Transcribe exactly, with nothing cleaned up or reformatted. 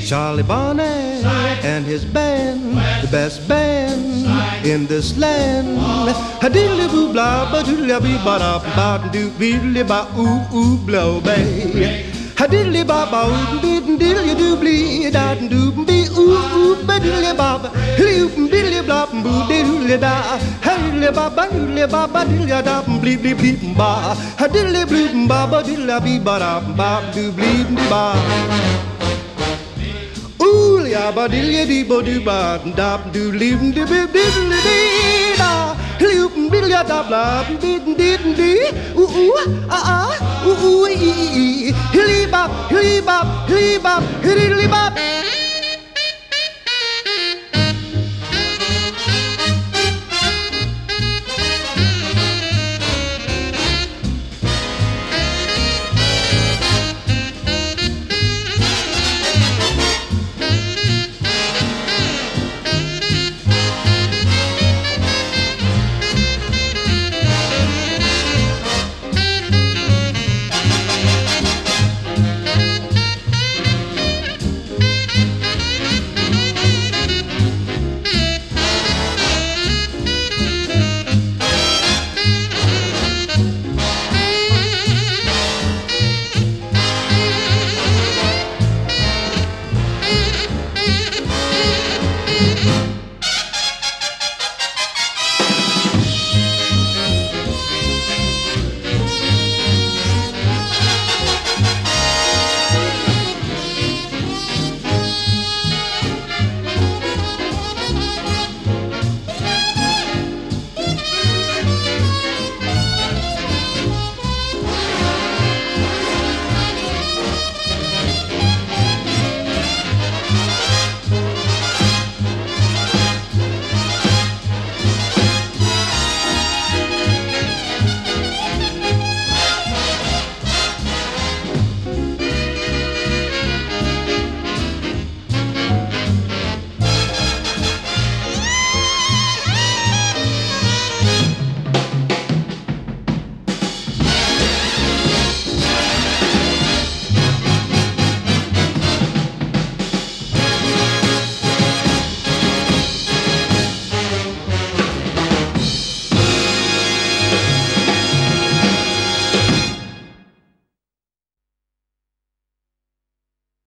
Charlie Barnett and his band, the best band in this land. A diddly boo blah, ba doodly bee ba da ba doo beedly ba ooh ooh blow bay. A diddly ba ba ooh beedly diddly doo blee da doo bee ooh ooh ba diddly ba ba loop diddly blah boo diddly da. A diddly ba ba diddly ba ba diddly da blee blee blee ba. A diddly blue ba ba diddly bee ba da ba doo blee ba. Ooh, ya ba diddly dee bo doo ba da doo leave doo bee diddly dee da. Loop diddly da blah dee dee dee. Ooh ooh ah ah ooh ooh ee ee. Hilly bop, hilly bop, hilly bop, hilly bop.